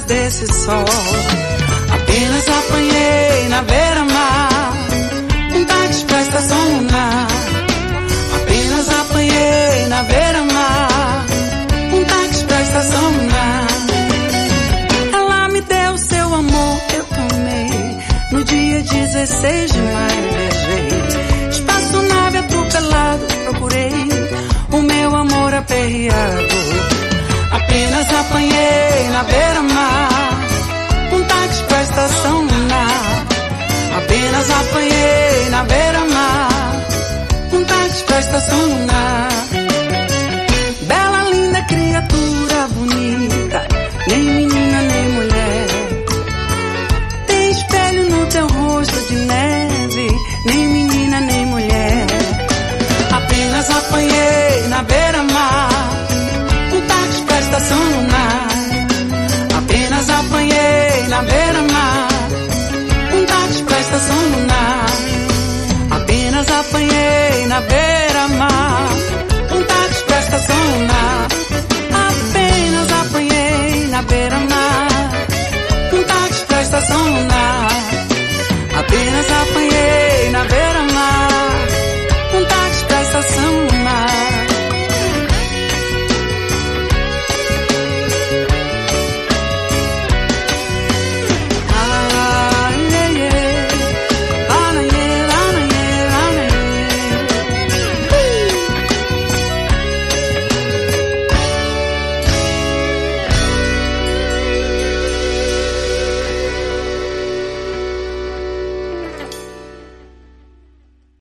desse sol. Apenas apanhei na beira-mar um táxi pra estação lunar. Apenas apanhei na beira-mar um táxi pra estação lunar. Ela me deu seu amor, eu tomei. No dia 16 de maio viajei. Espaçonave atropelado, procurei o meu amor aperreado. Apenas apanhei na beira-mar um táxi pra estação lunar. Apenas apanhei na beira-mar um táxi pra estação lunar.